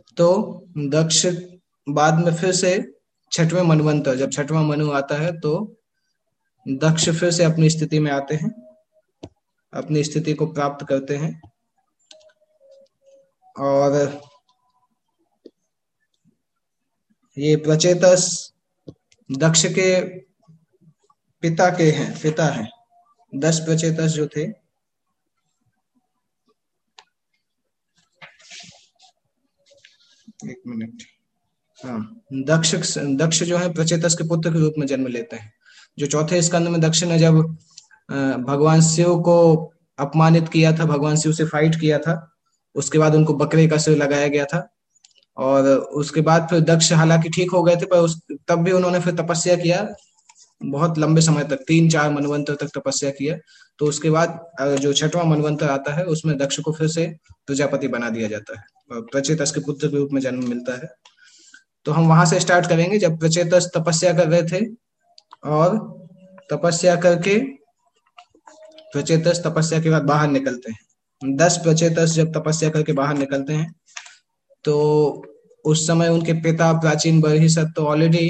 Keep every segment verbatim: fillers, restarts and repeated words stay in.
तो दक्ष बाद में फिर से छठवें मनवंतर, जब छठवां मनु आता है तो दक्ष फिर से अपनी स्थिति में आते हैं, अपनी स्थिति को प्राप्त करते हैं। और ये प्रचेतस दक्ष के पिता के हैं, पिता हैं। दस प्रचेतस जो थे, एक मिनट, हाँ, दक्ष दक्ष जो है प्रचेतस के पुत्र के रूप में जन्म लेते हैं। जो चौथे स्कंद में दक्ष ने जब अ, भगवान शिव को अपमानित किया था, भगवान शिव से फाइट किया था, उसके बाद उनको बकरे का सिर लगाया गया था। और उसके बाद फिर दक्ष हालांकि ठीक हो गए थे, पर उस तब भी उन्होंने फिर तपस्या किया, बहुत लंबे समय तक, तीन चार मनवंतर तक तपस्या किया। तो उसके बाद अ, जो छठवां मनवंतर आता है उसमें दक्ष को फिर से प्रजापति बना दिया जाता है और प्रचेतस के पुत्र के रूप में जन्म मिलता है। तो हम वहां से स्टार्ट करेंगे, जब प्रचेतस तपस्या कर रहे थे और तपस्या करके प्रचेतस तपस्या के बाद बाहर निकलते हैं। दस प्रचेतस जब तपस्या करके बाहर निकलते हैं तो उस समय उनके पिता प्राचीन बरहिसत तो ऑलरेडी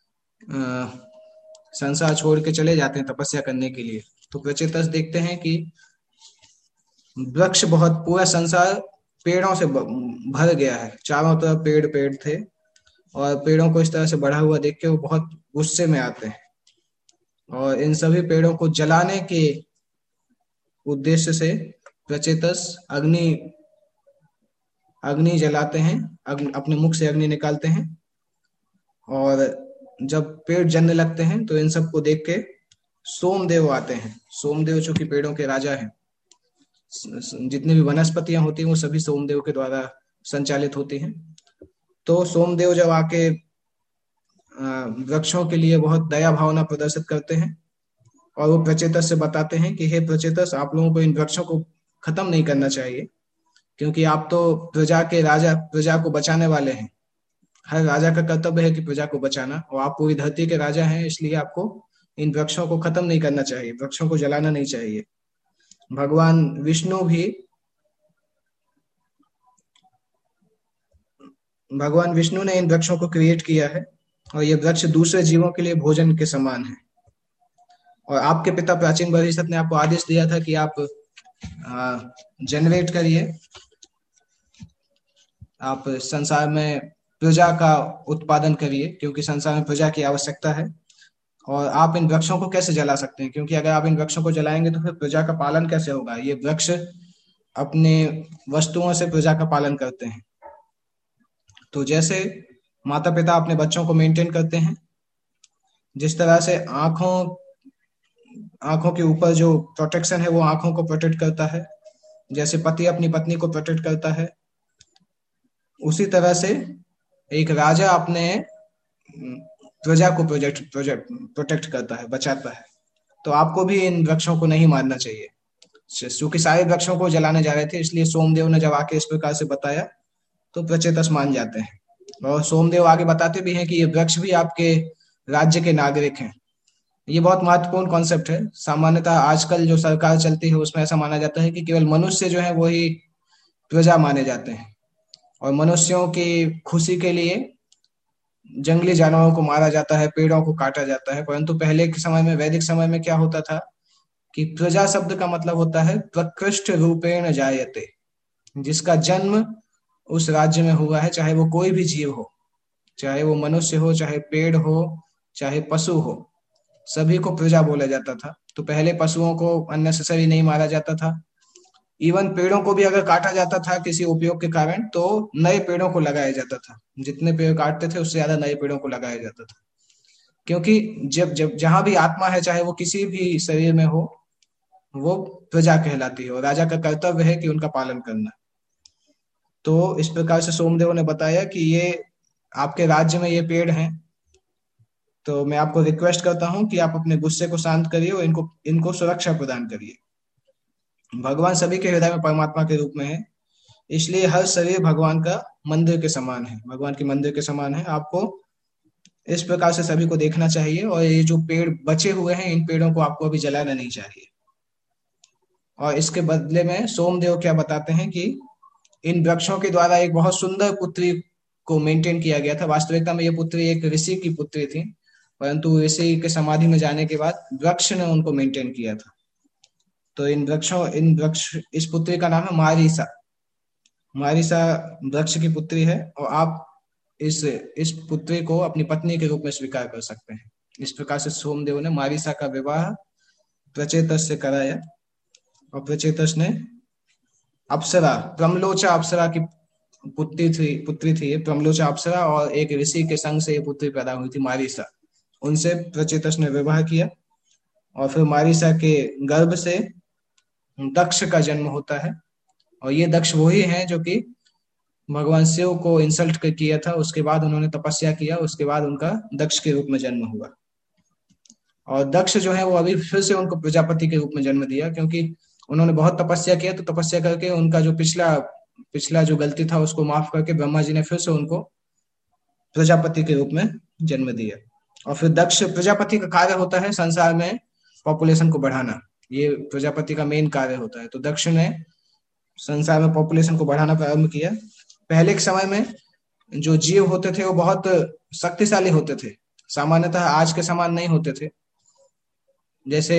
संसार छोड़ के चले जाते हैं तपस्या करने के लिए। तो प्रचेतस देखते हैं कि वृक्ष, बहुत पूरा संसार पेड़ों से ब- भर गया है, चारों तरफ पेड़ पेड़ थे, और पेड़ों को इस तरह से बढ़ा हुआ देख के वो बहुत गुस्से में आते हैं और इन सभी पेड़ों को जलाने के उद्देश्य से प्रचेतस अग्नि अग्नि जलाते हैं, अग्नि अपने मुख से अग्नि निकालते हैं। और जब पेड़ जलने लगते हैं तो इन सबको देख के सोमदेव आते हैं। सोमदेव जो कि पेड़ों के राजा हैं, जितनी भी वनस्पतियां होती हैं वो सभी सोमदेव के द्वारा संचालित होती हैं। तो सोमदेव जब आके अ, वृक्षों के लिए बहुत दया भावना प्रदर्शित करते हैं और वो प्रचेतस से बताते हैं कि हे प्रचेतस, आप लोगों को इन वृक्षों को खत्म नहीं करना चाहिए, क्योंकि आप तो प्रजा के राजा, प्रजा को बचाने वाले हैं। हर राजा का कर्तव्य है कि प्रजा को बचाना, और आप पूरी धरती के राजा हैं, इसलिए आपको इन वृक्षों को खत्म नहीं करना चाहिए, वृक्षों को जलाना नहीं चाहिए। भगवान विष्णु भी भगवान विष्णु ने इन वृक्षों को क्रिएट किया है, और ये वृक्ष दूसरे जीवों के लिए भोजन के समान है। और आपके पिता प्राचीन बरहिसत ने आपको आदेश दिया था कि आप जनरेट करिए, आप संसार में प्रजा का उत्पादन करिए, क्योंकि संसार में प्रजा की आवश्यकता है। और आप इन वृक्षों को कैसे जला सकते हैं, क्योंकि अगर आप इन वृक्षों को जलाएंगे तो फिर प्रजा का पालन कैसे होगा। ये वृक्ष अपने वस्तुओं से प्रजा का पालन करते हैं। तो जैसे माता पिता अपने बच्चों को मेंटेन करते हैं, जिस तरह से आंखों आंखों के ऊपर जो प्रोटेक्शन है वो आंखों को प्रोटेक्ट करता है, जैसे पति अपनी पत्नी को प्रोटेक्ट करता है, उसी तरह से एक राजा अपने प्रजा को प्रोजेक्ट प्रोजेक्ट प्रोटेक्ट करता है, बचाता है। तो आपको भी इन वृक्षों को नहीं मारना चाहिए। क्योंकि सारे वृक्षों को जलाने जा रहे थे, इसलिए सोमदेव ने जब आके इस प्रकार से बताया तो प्रचेतस मान जाते हैं। और सोमदेव आगे बताते भी हैं कि ये वृक्ष भी आपके राज्य के नागरिक हैं। ये बहुत महत्वपूर्ण कॉन्सेप्ट है। सामान्यतः आजकल जो सरकार चलती है उसमें ऐसा माना जाता है कि केवल मनुष्य जो है वही प्रजा माने जाते हैं, और मनुष्यों की खुशी के लिए जंगली जानवरों को मारा जाता है, पेड़ों को काटा जाता है। परंतु पहले के समय में, वैदिक समय में क्या होता था कि प्रजा शब्द का मतलब होता है प्रकृष्ट रूपेण जायते, जिसका जन्म उस राज्य में हुआ है, चाहे वो कोई भी जीव हो, चाहे वो मनुष्य हो, चाहे पेड़ हो, चाहे पशु हो, सभी को प्रजा बोला जाता था। तो पहले पशुओं को अननेसेसरी नहीं मारा जाता था। इवन पेड़ों को भी अगर काटा जाता था किसी उपयोग के कारण तो नए पेड़ों को लगाया जाता था। जितने पेड़ काटते थे उससे ज्यादा नए पेड़ों को लगाया जाता था, क्योंकि जब जब जहां भी आत्मा है, चाहे वो किसी भी शरीर में हो, वो प्रजा कहलाती है, और राजा का कर्तव्य है कि उनका पालन करना। तो इस प्रकार से सोमदेव ने बताया कि ये आपके राज्य में ये पेड़ हैं, तो मैं आपको रिक्वेस्ट करता हूँ कि आप अपने गुस्से को शांत करिए और इनको इनको सुरक्षा प्रदान करिए। भगवान सभी के हृदय में परमात्मा के रूप में है, इसलिए हर शरीर भगवान का मंदिर के समान है, भगवान के मंदिर के समान है। आपको इस प्रकार से सभी को देखना चाहिए, और ये जो पेड़ बचे हुए हैं इन पेड़ों को आपको अभी जलाना नहीं चाहिए। और इसके बदले में सोमदेव क्या बताते हैं कि इन वृक्षों के द्वारा एक बहुत सुंदर पुत्री को मेंटेन किया गया था। वास्तविकता में ये पुत्री एक ऋषि की पुत्री थी, परंतु ऋषि के समाधि में जाने के बाद वृक्ष ने उनको मेंटेन किया था। तो इन वृक्षों इन वृक्ष इस पुत्री का नाम है मारीसा। मारीसा वृक्ष की पुत्री है, और आप इस इस पुत्री को अपनी पत्नी के रूप में स्वीकार कर सकते हैं। इस प्रकार से सोमदेव ने मारीसा का विवाह प्रचेतस से कराया, और प्रचेतस ने अप्सरा, प्रमलोचा अप्सरा की पुत्री थी पुत्री थी ये प्रमलोचा अप्सरा, और एक ऋषि के संग से ये पुत्री पैदा हुई थी मारीसा। उनसे प्रचेतस ने विवाह किया, और फिर मारीसा के गर्भ से दक्ष का जन्म होता है। और ये दक्ष वही हैं जो कि भगवान शिव को इंसल्ट कर किया था, उसके बाद उन्होंने तपस्या किया, उसके बाद उनका दक्ष के रूप में जन्म हुआ। और दक्ष जो है वो अभी फिर से उनको प्रजापति के रूप में जन्म दिया, क्योंकि उन्होंने बहुत तपस्या किया। तो तपस्या करके उनका जो पिछला पिछला जो गलती था उसको माफ करके ब्रह्मा जी ने फिर से उनको प्रजापति के रूप में जन्म दिया। और फिर दक्ष प्रजापति का कार्य होता है संसार में पॉपुलेशन को बढ़ाना, ये प्रजापति का मेन कार्य होता है। तो दक्ष ने संसार में पॉपुलेशन को बढ़ाना प्रारंभ किया। पहले के समय में जो जीव होते थे वो बहुत शक्तिशाली होते थे, सामान्यतः आज के समान नहीं होते थे। जैसे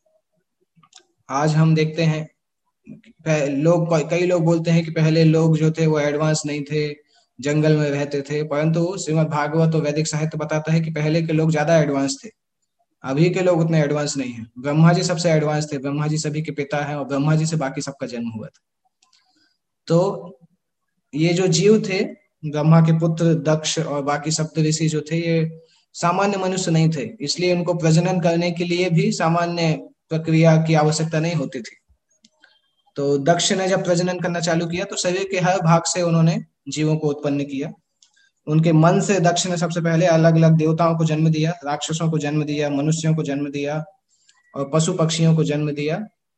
आज हम देखते हैं लोग, कई लोग बोलते हैं कि पहले लोग जो थे वो एडवांस नहीं थे, जंगल में रहते थे, परंतु श्रीमद् भागवत और वैदिक साहित्य बताता है कि पहले के लोग ज्यादा एडवांस थे, अभी के लोग उतने एडवांस नहीं है। ब्रह्मा जी सबसे एडवांस थे, ब्रह्मा जी सभी के पिता हैं, और ब्रह्मा जी से बाकी सबका जन्म हुआ था। तो ये जो जीव थे, ब्रह्मा के पुत्र दक्ष और बाकी सप्तऋषि जो थे, ये सामान्य मनुष्य नहीं थे, इसलिए उनको प्रजनन करने के लिए भी सामान्य प्रक्रिया की आवश्यकता नहीं होती थी। तो दक्ष ने जब प्रजनन करना चालू किया तो शरीर के हर भाग से उन्होंने जीवों को उत्पन्न किया। उनके मन से दक्ष ने सबसे पहले अलग अलग देवताओं को जन्म दिया, राक्षसों को जन्म दिया, मनुष्यों को जन्म दिया, और पशु पक्षियों को जन्म दिया।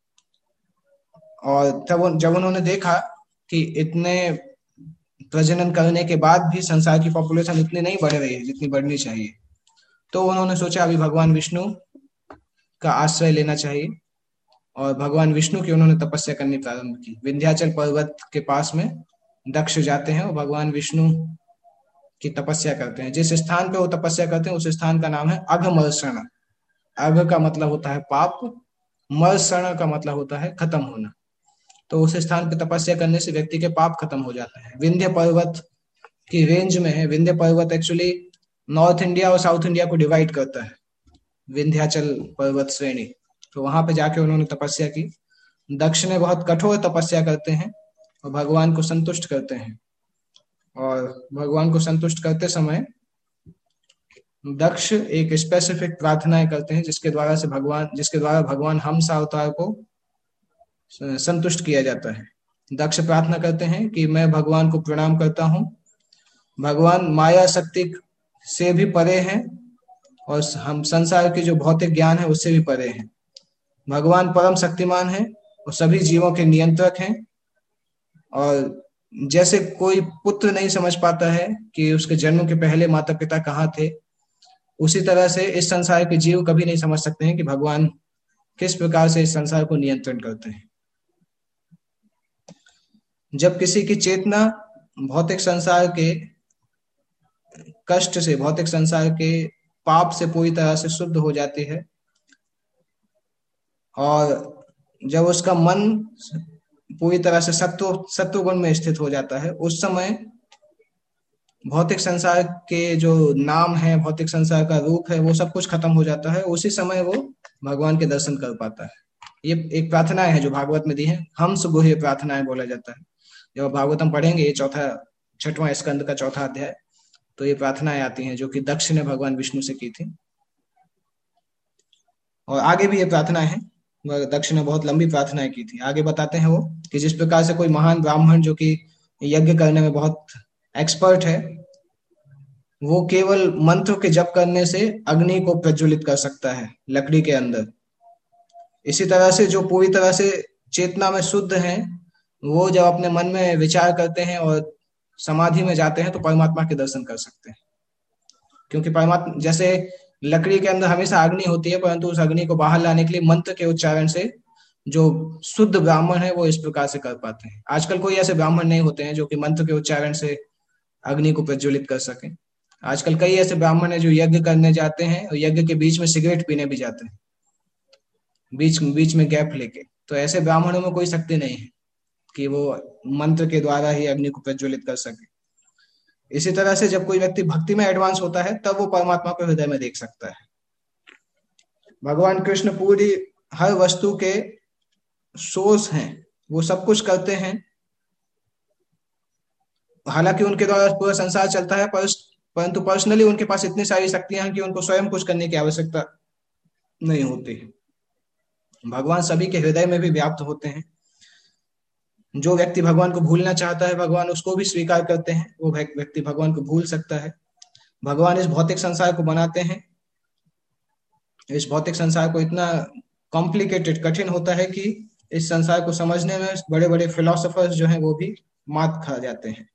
और तब जब उन्होंने देखा कि इतने प्रजनन करने के बाद भी संसार की पॉपुलेशन इतनी नहीं बढ़ रही है जितनी बढ़नी चाहिए, तो उन्होंने सोचा अभी भगवान विष्णु का आश्रय लेना चाहिए। और भगवान विष्णु की उन्होंने तपस्या करनी प्रारंभ की। विंध्याचल पर्वत के पास में दक्ष जाते हैं और भगवान विष्णु की तपस्या करते हैं। जिस स्थान पे वो तपस्या करते हैं उस स्थान का नाम है अघमर्षण। अघ का मतलब होता है पाप, मर्षण का मतलब होता है खत्म होना। तो उस स्थान पे तपस्या करने से व्यक्ति के पाप खत्म हो जाते हैं। विंध्य पर्वत की रेंज में है। विंध्य पर्वत एक्चुअली नॉर्थ इंडिया और साउथ इंडिया को डिवाइड करता है, विंध्याचल पर्वत श्रेणी। तो वहां पे जाके उन्होंने तपस्या की। दक्ष ने बहुत कठोर तपस्या करते हैं और भगवान को संतुष्ट करते हैं। और भगवान को संतुष्ट करते समय दक्ष एक स्पेसिफिक प्रार्थनाएं करते हैं जिसके द्वारा से भगवान जिसके द्वारा भगवान हंस अवतार को संतुष्ट किया जाता है। दक्ष प्रार्थना करते हैं कि मैं भगवान को प्रणाम करता हूँ, भगवान माया शक्ति से भी परे हैं और हम संसार के जो भौतिक ज्ञान है उससे भी परे हैं। भगवान परम शक्तिमान है और सभी जीवों के नियंत्रक हैं। और जैसे कोई पुत्र नहीं समझ पाता है कि उसके जन्म के पहले माता पिता कहाँ थे, उसी तरह से इस संसार के जीव कभी नहीं समझ सकते हैं कि भगवान किस प्रकार से इस संसार को नियंत्रण करते हैं। जब किसी की चेतना भौतिक संसार के कष्ट से, भौतिक संसार के पाप से पूरी तरह से शुद्ध हो जाती है और जब उसका मन पूरी तरह से सत्व सत्व गुण में स्थित हो जाता है, उस समय भौतिक संसार के जो नाम है, भौतिक संसार का रूप है, वो सब कुछ खत्म हो जाता है। उसी समय वो भगवान के दर्शन कर पाता है। ये एक प्रार्थना है जो भागवत में दी है, हंस गुह्य प्रार्थनाएं बोला जाता है। जब भागवतम पढ़ेंगे, ये चौथा छठवां स्कंद का चौथा अध्याय, तो ये प्रार्थनाएं आती हैं जो कि दक्ष ने भगवान विष्णु से की थी। और आगे भी ये प्रार्थनाएं हैं, दक्ष ने बहुत लंबी प्रार्थनाएं की थी। आगे बताते हैं वो कि जिस प्रकार से कोई महान ब्राह्मण जो कि यज्ञ करने में बहुत एक्सपर्ट है, वो केवल मंत्र के जप करने से अग्नि को प्रज्वलित कर सकता है लकड़ी के अंदर, इसी तरह से जो पूरी तरह से चेतना में शुद्ध हैं, वो जब अपने मन में विचार करते हैं और समाधि में जाते हैं तो परमात्मा के दर्शन कर सकते हैं। क्योंकि परमात्मा, जैसे लकड़ी के अंदर हमेशा अग्नि होती है, परंतु उस अग्नि को बाहर लाने के लिए मंत्र के उच्चारण से जो शुद्ध ब्राह्मण है वो इस प्रकार से कर पाते हैं। आजकल कोई ऐसे ब्राह्मण नहीं होते हैं जो कि मंत्र के उच्चारण से अग्नि को प्रज्वलित कर सके। आजकल कई ऐसे ब्राह्मण हैं जो यज्ञ करने जाते हैं और यज्ञ के बीच में सिगरेट पीने भी जाते हैं, बीच बीच में गैप लेके। तो ऐसे ब्राह्मणों में कोई शक्ति नहीं है कि वो मंत्र के द्वारा ही अग्नि को प्रज्वलित कर सके। इसी तरह से जब कोई व्यक्ति भक्ति में एडवांस होता है तब वो परमात्मा को हृदय में देख सकता है। भगवान कृष्ण पूरी हर वस्तु के सोर्स हैं, वो सब कुछ करते हैं। हालांकि उनके द्वारा पूरा संसार चलता है, पर परंतु पर्सनली उनके पास इतनी सारी शक्तियां हैं कि उनको स्वयं कुछ करने की आवश्यकता नहीं होती। भगवान सभी के हृदय में भी व्याप्त होते हैं। जो व्यक्ति भगवान को भूलना चाहता है भगवान उसको भी स्वीकार करते हैं, वो व्यक्ति भगवान को भूल सकता है। भगवान इस भौतिक संसार को बनाते हैं। इस भौतिक संसार को इतना कॉम्प्लिकेटेड, कठिन होता है कि इस संसार को समझने में बड़े बड़े फिलोसोफर्स जो हैं वो भी मात खा जाते हैं।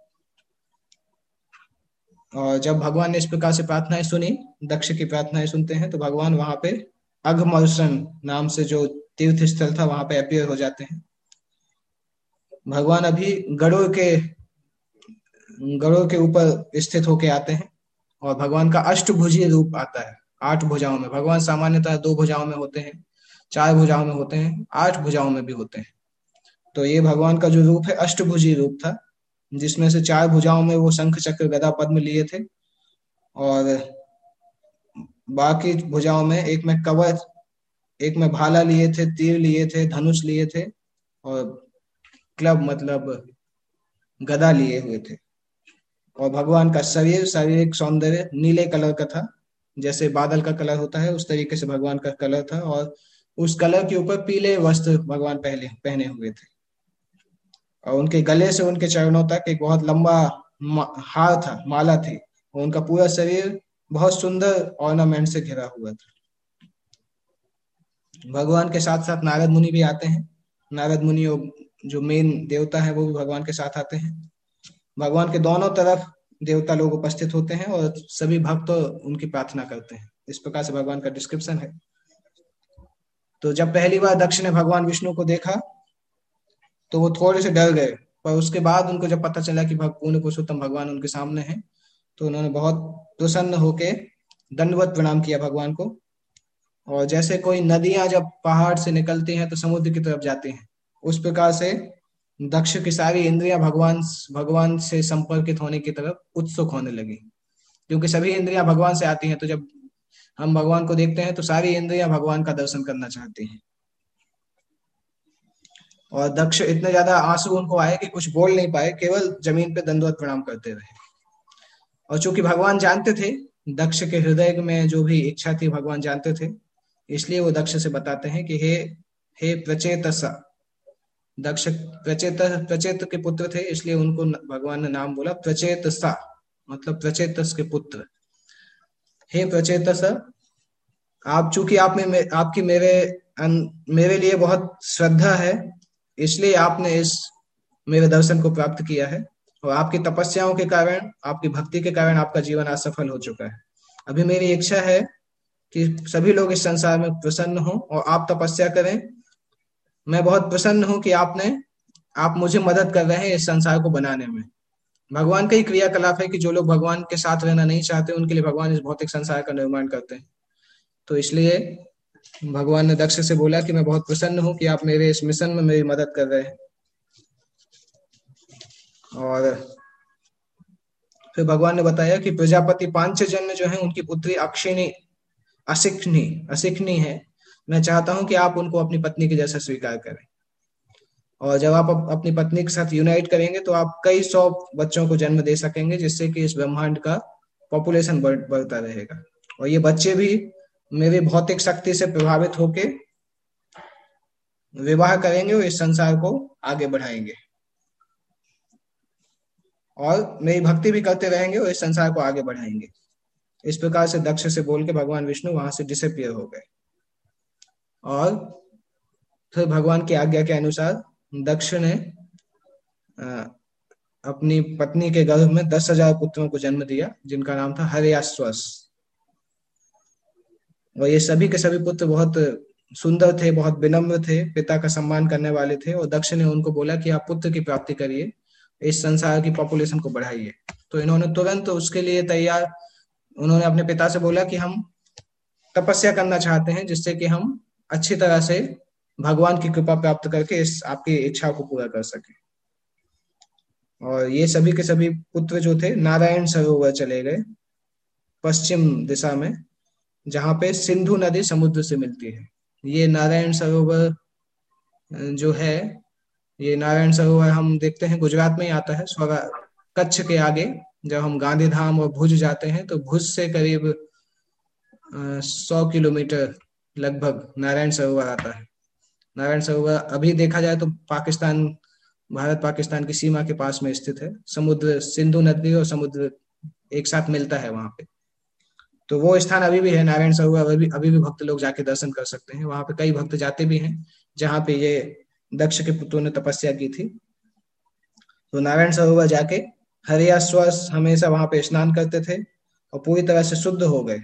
और जब भगवान ने इस प्रकार से प्रार्थनाएं सुनी, दक्ष की प्रार्थनाएं सुनते हैं, तो भगवान वहां पे अघमर्षण नाम से जो तीर्थ स्थल था वहां पे अपीयर हो जाते हैं। भगवान अभी गरुड़ के गरुड़ के ऊपर स्थित होके आते हैं और भगवान का अष्टभुजी रूप आता है। आठ भुजाओं में, भगवान सामान्यतः दो भुजाओं में होते हैं, चार भुजाओं में होते हैं, आठ भुजाओं में भी होते हैं। तो ये भगवान का जो रूप है अष्टभुजी रूप था, जिसमें से चार भुजाओं में वो शंख चक्र गदा पद्म लिए थे और बाकी भुजाओं में एक में कवच, एक में भाला लिए थे, तीर लिए थे, धनुष लिए थे और क्लब मतलब गदा लिए हुए थे। और भगवान का शरीर शारीरिक सौंदर्य नीले कलर का था, जैसे बादल का कलर होता है उस तरीके से भगवान का कलर था। और उस कलर के ऊपर पीले वस्त्र भगवान पहले पहने हुए थे और उनके गले से उनके चरणों तक एक बहुत लंबा हार था, माला थी। और उनका पूरा शरीर बहुत सुंदर ऑर्नामेंट से घिरा हुआ था। भगवान के साथ साथ नारद मुनि भी आते हैं। नारद मुनि जो मेन देवता है वो भी भगवान के साथ आते हैं। भगवान के दोनों तरफ देवता लोग उपस्थित होते हैं और सभी भक्त तो उनकी प्रार्थना करते हैं। इस प्रकार से भगवान का डिस्क्रिप्शन है। तो जब पहली बार दक्ष ने भगवान विष्णु को देखा तो वो थोड़े से डर गए, पर उसके बाद उनको जब पता चला कि पूर्ण पुरुषोत्तम भगवान उनके सामने हैं तो उन्होंने बहुत प्रसन्न होके दंडवत प्रणाम किया भगवान को। और जैसे कोई नदियां जब पहाड़ से निकलती हैं तो समुद्र की तरफ जाती हैं, उस प्रकार से दक्ष की सारी इंद्रियां भगवान भगवान से संपर्कित होने की तरफ उत्सुक होने लगी। क्योंकि सभी इंद्रियां भगवान से आती हैं, तो जब हम भगवान को देखते हैं तो सारी इंद्रियां भगवान का दर्शन करना चाहती हैं। और दक्ष इतने ज्यादा आंसू उनको आए कि कुछ बोल नहीं पाए, केवल जमीन पे दंडवत प्रणाम करते रहे। और चूंकि भगवान जानते थे दक्ष के हृदय में जो भी इच्छा थी भगवान जानते थे, इसलिए वो दक्ष से बताते हैं कि हे हे प्रचेतसा। दक्ष प्रचेत प्रचेत के पुत्र थे, इसलिए उनको भगवान ने नाम बोला प्रचेतसा, मतलब प्रचेतस के पुत्र। हे प्रचेतस, आप चूंकि आप में आपकी मेरे मेरे लिए बहुत श्रद्धा है, इसलिए आपने इस मेरे दर्शन को प्राप्त किया है। और आपकी तपस्याओं के कारण, आपकी भक्ति के कारण आपका जीवन आज सफल हो चुका है। अभी मेरी इच्छा है कि सभी लोग इस संसार में प्रसन्न हो और आप तपस्या करें। मैं बहुत प्रसन्न हूं कि आपने आप मुझे मदद कर रहे हैं इस संसार को बनाने में। भगवान का ही क्रियाकलाप है कि जो लोग भगवान के साथ रहना नहीं चाहते उनके लिए भगवान इस भौतिक संसार का निर्माण करते हैं। तो इसलिए भगवान ने दक्ष से बोला कि मैं बहुत प्रसन्न हूं कि आप मेरे इस मिशन में मेरी मदद कर रहे हैं। और फिर भगवान ने बताया कि प्रजापति पांचजन्य जो है उनकी पुत्री अक्षिणी असिक्नी असिक्नी है। मैं चाहता हूं कि आप उनको अपनी पत्नी के जैसा स्वीकार करें। और जब आप अपनी पत्नी के साथ यूनाइट करेंगे तो आप कई सौ बच्चों को जन्म दे सकेंगे, जिससे कि इस ब्रह्मांड का पॉपुलेशन बढ़, बढ़ता रहेगा। और ये बच्चे भी मेरी भौतिक शक्ति से प्रभावित होके विवाह करेंगे और इस संसार को आगे बढ़ाएंगे और मेरी भक्ति भी करते रहेंगे और इस संसार को आगे बढ़ाएंगे। इस प्रकार से दक्ष से बोल के भगवान विष्णु वहां से डिसअपियर हो गए। और फिर भगवान की आज्ञा के अनुसार दक्ष ने अपनी पत्नी के गर्भ में दस हजार पुत्रों को जन्म दिया, जिनका नाम था हर्याश्वस। और ये सभी के सभी पुत्र बहुत सुंदर थे, बहुत विनम्र थे, पिता का सम्मान करने वाले थे, और दक्ष ने उनको बोला कि आप पुत्र की प्राप्ति करिए, इस संसार की पॉपुलेशन को बढ़ाइए। तो इन्होंने तुरंत उसके लिए तैयार, उन्होंने अपने पिता से बोला कि हम तपस्या करना चाहते हैं, जिससे कि हम अच्छी तरह से भगवान की कृपा प्राप्त करके इस आपकी इच्छा को पूरा कर सके। और ये सभी के सभी पुत्र जो थे नारायण सरोवर चले गए, पश्चिम दिशा में, जहाँ पे सिंधु नदी समुद्र से मिलती है। ये नारायण सरोवर अ, जो है, ये नारायण सरोवर हम देखते हैं गुजरात में ही आता है, स्वरा कच्छ के आगे। जब हम गांधीधाम और भुज जाते हैं तो भुज से करीब सौ किलोमीटर लगभग नारायण सरोवर आता है। नारायण सरोवर अभी देखा जाए तो पाकिस्तान, भारत पाकिस्तान की सीमा के पास में स्थित है। समुद्र, सिंधु नदी और समुद्र एक साथ मिलता है वहां पे। तो वो स्थान अभी भी है नारायण सरोवर, अभी अभी भी भक्त लोग जाके दर्शन कर सकते हैं। वहां पे कई भक्त जाते भी हैं, जहाँ पे ये दक्ष के पुत्रों ने तपस्या की थी। तो नारायण सरोवर जाके हरियाश्वास हमेशा वहां पे स्नान करते थे और पूरी तरह से शुद्ध हो गए।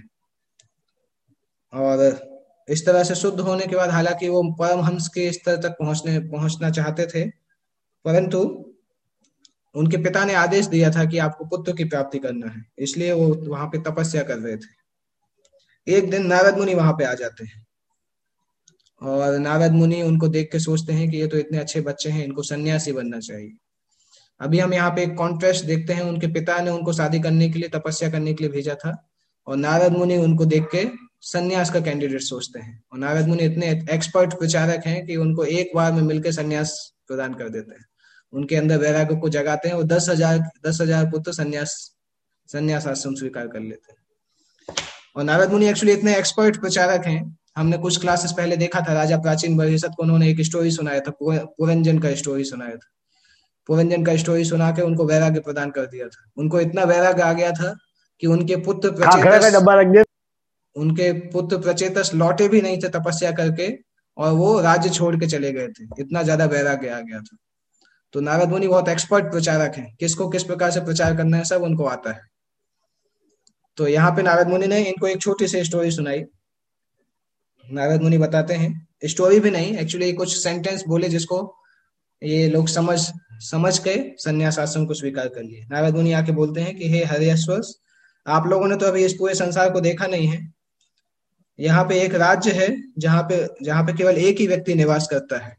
और इस तरह से शुद्ध होने के बाद, हालांकि वो परमहंस के स्तर तक पहुंचने पहुंचना चाहते थे, परंतु उनके पिता ने आदेश दिया था कि आपको पुत्र की प्राप्ति करना है, इसलिए वो वहां पे तपस्या कर रहे थे। एक दिन नारद मुनि वहां पे आ जाते हैं, और नारद मुनि उनको देख के सोचते हैं कि ये तो इतने अच्छे बच्चे हैं, इनको सन्यासी बनना चाहिए। अभी हम यहाँ पे एक कॉन्ट्रास्ट देखते हैं, उनके पिता ने उनको शादी करने के लिए, तपस्या करने के लिए भेजा था, और नारद मुनि उनको देख के सन्यास का कैंडिडेट सोचते हैं। और नारद मुनि इतने एक्सपर्ट प्रचारक हैं कि उनको एक बार में मिलकर सन्यास प्रदान कर देते हैं, उनके अंदर वैराग्य को जगाते हैं, और दस हजार दस हजार पुत्र सन्यास सन्यास आश्रम स्वीकार कर लेते हैं। और नारद मुनि एक्चुअली इतने एक्सपर्ट प्रचारक हैं, हमने कुछ क्लासेस पहले देखा था, राजा प्राचीन बहिषत को उन्होंने एक स्टोरी सुनाया था, पुरंजन का स्टोरी सुनाया था। पुरंजन का स्टोरी सुना के उनको वैराग्य प्रदान कर दिया था। उनको इतना वैराग्य आ गया था कि उनके पुत्र प्रचेतस डब्बा रख दे उनके पुत्र प्रचेतस लौटे भी नहीं थे तपस्या करके, और वो राज्य छोड़ के चले गए थे, इतना ज्यादा वैराग्य आ गया था। तो नारद मुनि बहुत एक्सपर्ट प्रचारक हैं, किसको किस प्रकार से प्रचार करना है सब उनको आता है। तो यहाँ पे नारद मुनि ने इनको एक छोटी सी स्टोरी सुनाई। नारद मुनि बताते हैं, स्टोरी भी नहीं एक्चुअली, कुछ सेंटेंस बोले जिसको ये लोग समझ समझ के संन्यास आश्रम को स्वीकार कर लिए। नारद मुनि आके बोलते हैं कि हे हरिश्वर, आप लोगों ने तो अभी इस पूरे संसार को देखा नहीं है। यहाँ पे एक राज्य है जहाँ पे जहाँ पे केवल एक ही व्यक्ति निवास करता है,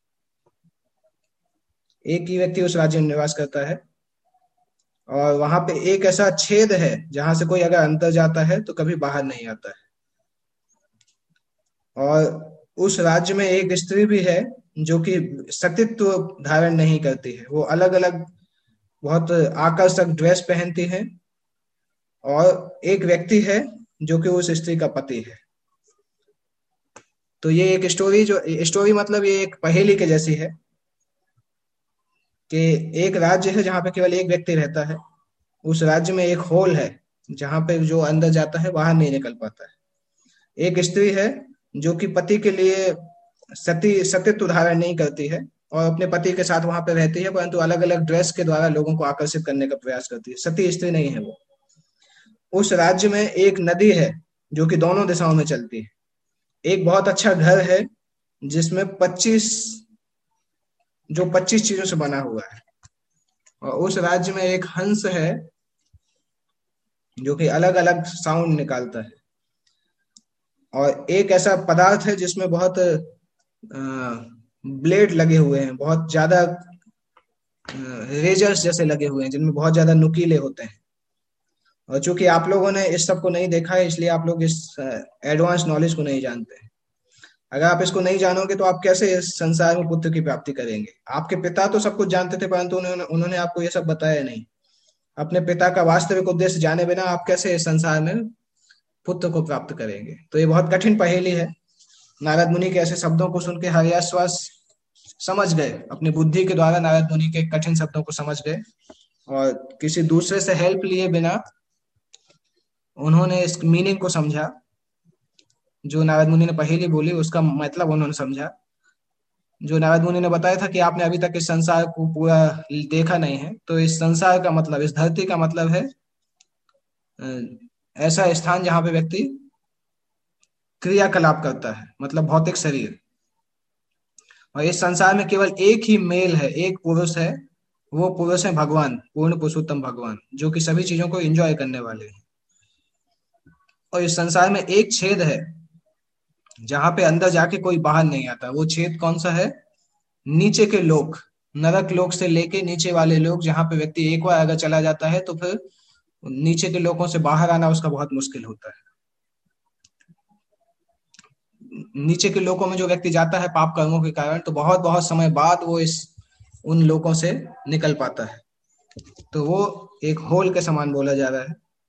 एक ही व्यक्ति उस राज्य में निवास करता है। और वहां पे एक ऐसा छेद है जहां से कोई अगर अंदर जाता है तो कभी बाहर नहीं आता है। और उस राज्य में एक स्त्री भी है जो कि सतीत्व धारण नहीं करती है, वो अलग अलग बहुत आकर्षक ड्रेस पहनती है। और एक व्यक्ति है जो कि उस स्त्री का पति है। तो ये एक स्टोरी, जो स्टोरी मतलब ये एक पहेली के जैसी है कि एक राज्य है जहाँ पे केवल एक व्यक्ति रहता है, उस राज्य में एक होल है जहाँ पे जो अंदर जाता है बाहर नहीं निकल पाता है। एक स्त्री है जो कि पति के लिए सती सतीत्व धारण नहीं करती है और अपने पति के साथ वहां पे रहती है, परंतु अलग अलग ड्रेस के द्वारा लोगों को आकर्षित करने का प्रयास करती है, सती स्त्री नहीं है वो। उस राज्य में एक नदी है जो कि दोनों दिशाओं में चलती है। एक बहुत अच्छा घर है जिसमें पच्चीस जो पच्चीस चीजों से बना हुआ है। और उस राज्य में एक हंस है जो कि अलग अलग साउंड निकालता है। और एक ऐसा पदार्थ है जिसमें बहुत ब्लेड लगे हुए हैं, बहुत ज्यादा रेजर्स जैसे लगे हुए हैं, जिनमें बहुत ज्यादा नुकीले होते हैं। और चूंकि आप लोगों ने इस सब को नहीं देखा है, इसलिए आप लोग इस एडवांस नॉलेज को नहीं जानते हैं। अगर आप इसको नहीं जानोगे तो आप कैसे इस संसार में पुत्र की प्राप्ति करेंगे? आपके पिता तो सब कुछ जानते थे, परंतु उन्होंने उन्होंने आपको ये सब बताया नहीं। अपने पिता का वास्तविक उद्देश्य जाने बिना आप कैसे इस संसार में पुत्र को प्राप्त करेंगे? तो ये बहुत कठिन पहेली है। नारद मुनि के ऐसे शब्दों को सुन के हरियाश्वास समझ गए, अपनी बुद्धि के द्वारा नारद मुनि के कठिन शब्दों को समझ गए, और किसी दूसरे से हेल्प लिए बिना उन्होंने इस मीनिंग को समझा। जो नारद मुनि ने पहेली बोली उसका मतलब उन्होंने समझा। जो नारद मुनि ने बताया था कि आपने अभी तक इस संसार को पूरा देखा नहीं है, तो इस संसार का मतलब, इस धरती का मतलब है ऐसा स्थान जहां पे व्यक्ति क्रियाकलाप करता है, मतलब भौतिक शरीर। और इस संसार में केवल एक ही मेल है, एक पुरुष है, वो पुरुष है भगवान, पूर्ण पुरुषोत्तम भगवान, जो कि सभी चीजों को एंजॉय करने वाले हैं। और इस संसार में एक छेद है जहां पे अंदर जाके कोई बाहर नहीं आता। वो छेद कौन सा है? नीचे के लोक, नरक लोक से लेके नीचे वाले लोग, जहां पे व्यक्ति एक बार अगर चला जाता है तो फिर नीचे के लोगों से बाहर आना उसका बहुत मुश्किल होता है। नीचे के लोकों में जो व्यक्ति जाता है पाप कर्मों के कारण, तो बहुत बहुत समय बाद वो इस उन लोकों से निकल पाता है। तो वो एक होल के समान बोला जा रहा है।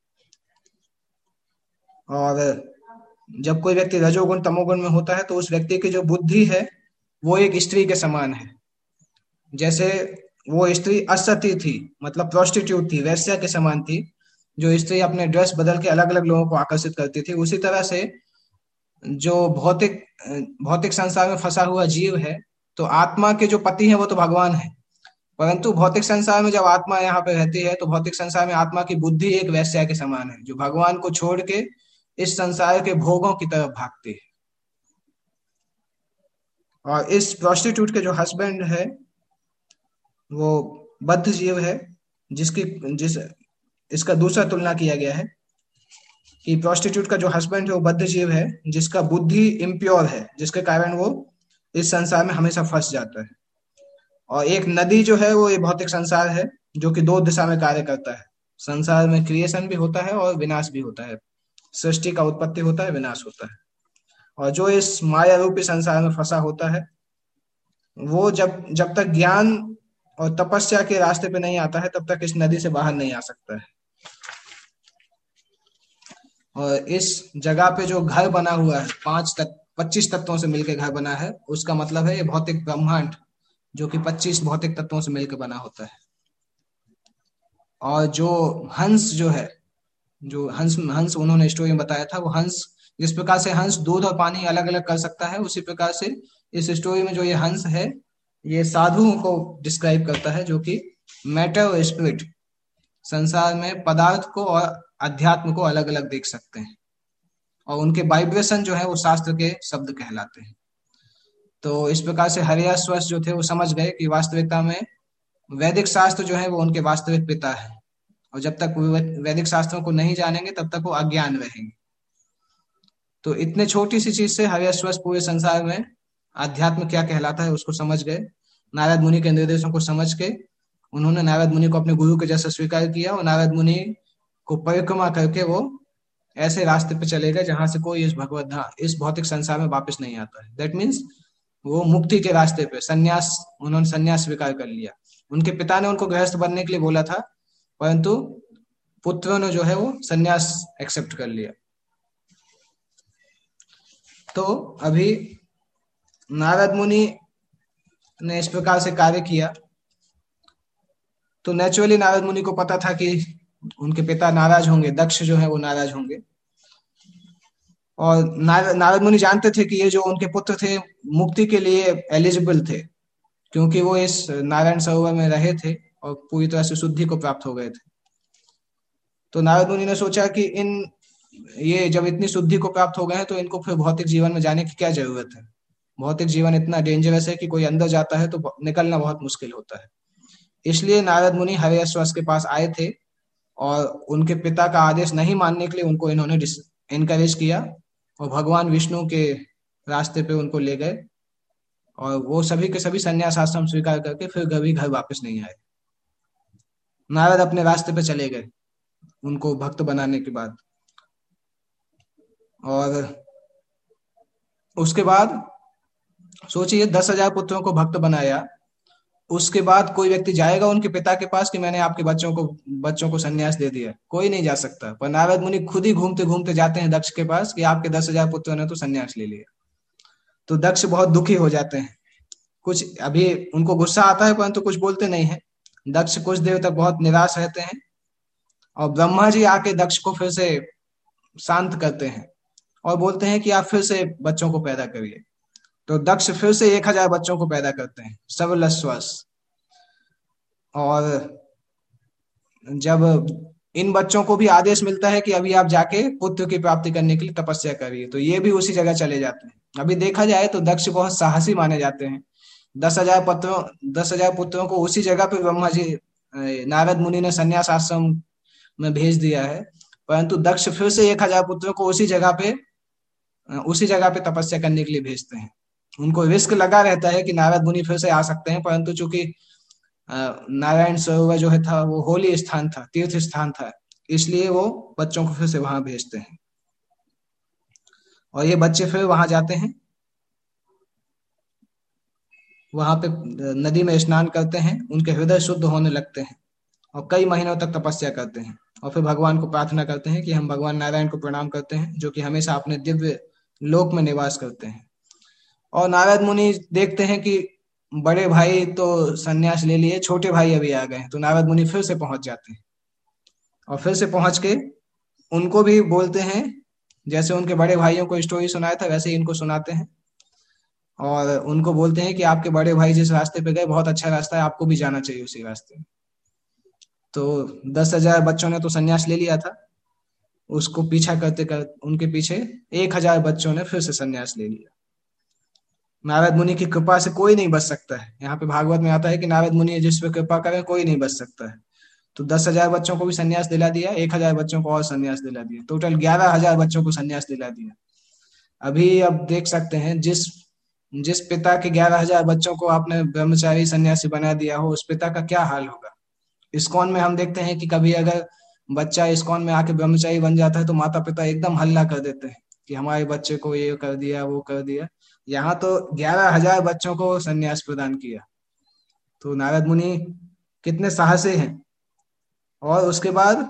और जब कोई व्यक्ति रजोगुण तमोगुण में होता है तो उस व्यक्ति की जो बुद्धि है वो एक स्त्री के समान है। जैसे वो स्त्री असती थी, मतलब प्रोस्टिट्यूट थी, वैश्या के समान थी, जो स्त्री अपने ड्रेस बदल के अलग अलग लोगों को आकर्षित करती थी, उसी तरह से जो भौतिक भौतिक संसार में फंसा हुआ जीव है, तो आत्मा के जो पति हैं वो तो भगवान है। परंतु भौतिक संसार में जब आत्मा यहाँ पे रहती है तो भौतिक संसार में आत्मा की बुद्धि एक वैश्या के समान है, जो भगवान को छोड़ के इस संसार के भोगों की तरफ भागती है। और इस प्रोस्टिट्यूट के जो हस्बैंड है वो बद्ध जीव है, जिसकी जिस इसका दूसरा तुलना किया गया है कि प्रोस्टिट्यूट का जो हस्बैंड है वो बद्ध जीव है, जिसका बुद्धि इम्प्योर है, जिसके कारण वो इस संसार में हमेशा फंस जाता है। और एक नदी जो है वो ये भौतिक संसार है, जो कि दो दिशा में कार्य करता है। संसार में क्रिएशन भी होता है और विनाश भी होता है, सृष्टि का उत्पत्ति होता है, विनाश होता है। और जो इस माया रूपी संसार में फंसा होता है वो जब जब तक ज्ञान और तपस्या के रास्ते पे नहीं आता है तब तक इस नदी से बाहर नहीं आ सकता है। और इस जगह पे जो घर बना हुआ है, पांच तक पच्चीस तत्वों से मिलकर घर बना है, उसका मतलब है ये भौतिक ब्रह्मांड, जो कि पच्चीस भौतिक तत्वों से मिलकर बना होता है। और जो हंस जो है, जो हंस हंस उन्होंने स्टोरी में बताया था, वो हंस जिस प्रकार से हंस दूध और पानी अलग अलग कर सकता है, उसी प्रकार से इस स्टोरी में जो ये हंस है ये साधुओं को डिस्क्राइब करता है, जो कि मैटर और स्पिरिट, संसार में पदार्थ को और अध्यात्म को अलग अलग देख सकते हैं। और उनके वाइब्रेशन जो है वो शास्त्र के शब्द कहलाते हैं। तो इस प्रकार से हरियाश्वस जो थे वो समझ गए कि वास्तविकता में वैदिक शास्त्र जो है वो उनके वास्तविक पिता है। और जब तक वो वैदिक शास्त्रों को नहीं जानेंगे तब तक वो अज्ञान रहेंगे। तो इतने छोटी सी चीज से हरियाश्वस पूरे संसार में अध्यात्म क्या कहलाता है उसको समझ गए। नारद मुनि के निर्देशों को समझ के उन्होंने नारद मुनि को अपने गुरु के जैसा स्वीकार किया, और नारद मुनि को परिक्रमा करके वो ऐसे रास्ते पे चले गए जहां से कोई इस भगवत धाम, इस भौतिक संसार में वापस नहीं आता है। दैट मीन्स वो मुक्ति के रास्ते पे संन्यास, उन्होंने संन्यास स्वीकार कर लिया। उनके पिता ने उनको गृहस्थ बनने के लिए बोला था, परंतु पुत्रों ने जो है वो संन्यास एक्सेप्ट कर लिया। तो अभी नारद मुनि ने इस प्रकार से कार्य किया, तो नेचुरली नारद मुनि को पता था कि उनके पिता नाराज होंगे, दक्ष जो है वो नाराज होंगे। और नारद मुनि जानते थे कि ये जो उनके पुत्र थे मुक्ति के लिए एलिजिबल थे, क्योंकि वो इस नारायण सरोवर में रहे थे और पूरी तरह से शुद्धि को प्राप्त हो गए थे। तो नारद मुनि ने सोचा कि इन ये जब इतनी शुद्धि को प्राप्त हो गए हैं तो इनको फिर भौतिक जीवन में जाने की क्या जरूरत है। भौतिक जीवन इतना डेंजरस है कि कोई अंदर जाता है तो निकलना बहुत मुश्किल होता है। इसलिए नारद मुनि हरियाश्वस के पास आए थे और उनके पिता का आदेश नहीं मानने के लिए उनको इन्होंने इनकरेज किया और भगवान विष्णु के रास्ते पे उनको ले गए। और वो सभी के सभी संन्यास आश्रम स्वीकार करके फिर कभी घर वापस नहीं आए। नारद अपने रास्ते पे चले गए उनको भक्त बनाने के बाद। और उसके बाद सोचिए, दस हजार पुत्रों को भक्त बनाया, उसके बाद कोई व्यक्ति जाएगा उनके पिता के पास कि मैंने आपके बच्चों को बच्चों को संन्यास दे दिया? कोई नहीं जा सकता। पर नारद मुनि खुद ही घूमते घूमते जाते हैं दक्ष के पास कि आपके दस हजार पुत्रों ने तो संन्यास ले लिया। तो दक्ष बहुत दुखी हो जाते हैं। कुछ अभी उनको गुस्सा आता है परंतु कुछ बोलते नहीं है। दक्ष कुछ देर तक बहुत निराश रहते हैं और ब्रह्मा जी आके दक्ष को फिर से शांत करते हैं और बोलते हैं कि आप फिर से बच्चों को पैदा करिए। तो दक्ष फिर से एक हजार बच्चों को पैदा करते हैं, सबलश्वास। और जब इन बच्चों को भी आदेश मिलता है कि अभी आप जाके पुत्र की प्राप्ति करने के लिए तपस्या करिए, तो ये भी उसी जगह चले जाते हैं। अभी देखा जाए तो दक्ष बहुत साहसी माने जाते हैं। दस हजार पुत्रों दस हजार पुत्रों को उसी जगह पे ब्रह्मा जी अ, नारद मुनि ने संन्यास आश्रम में भेज दिया है, परंतु दक्ष फिर से एक हजार पुत्रों को उसी जगह पे अ, उसी जगह पे तपस्या करने के लिए भेजते हैं। उनको रिस्क लगा रहता है कि नारद मुनि फिर से आ सकते हैं, परंतु चूंकि अ, नारायण सरोवर जो है था वो होली स्थान था, तीर्थ स्थान था, इसलिए वो बच्चों को फिर से वहां भेजते हैं। और ये बच्चे फिर वहां जाते हैं, वहां पे नदी में स्नान करते हैं, उनके हृदय शुद्ध होने लगते हैं और कई महीनों तक तपस्या करते हैं। और फिर भगवान को प्रार्थना करते हैं कि हम भगवान नारायण को प्रणाम करते हैं, जो कि हमेशा अपने दिव्य लोक में निवास करते हैं। और नारद मुनि देखते हैं कि बड़े भाई तो संन्यास ले लिए, छोटे भाई अभी आ गए हैं, तो नारद मुनि फिर से पहुंच जाते हैं और फिर से पहुंच के उनको भी बोलते हैं, जैसे उनके बड़े भाइयों को स्टोरी सुनाया था वैसे ही इनको सुनाते हैं। और उनको बोलते हैं कि आपके बड़े भाई जिस रास्ते पे गए बहुत अच्छा रास्ता है, आपको भी जाना चाहिए उसी रास्ते में। तो दस हजार बच्चों ने तो संन्यास ले लिया था, उसको पीछा करते कर उनके पीछे एक हजार बच्चों ने फिर से संन्यास ले लिया। नारद मुनि की कृपा से कोई नहीं बच सकता है, यहाँ पे भागवत में आता है कि नारद मुनि जिस पे कृपा करें कोई नहीं बच सकता है। तो दस हजार बच्चों को भी संन्यास दिला दिया, एक हजार बच्चों को और संन्यास दिला दिया, टोटल ग्यारह हजार बच्चों को संन्यास दिला दिया। अभी अब देख सकते हैं, जिस जिस पिता के ग्यारह हजार बच्चों को आपने ब्रह्मचारी सन्यासी बना दिया हो, उस पिता का क्या हाल होगा। इस्कॉन में हम देखते हैं कि कभी अगर बच्चा इस्कॉन में आके ब्रह्मचारी बन जाता है तो माता पिता एकदम हल्ला कर देते हैं कि हमारे बच्चे को ये कर दिया वो कर दिया। यहाँ तो ग्यारह हजार बच्चों को संन्यास प्रदान किया। तो नारद मुनि कितने साहसी हैं। और उसके बाद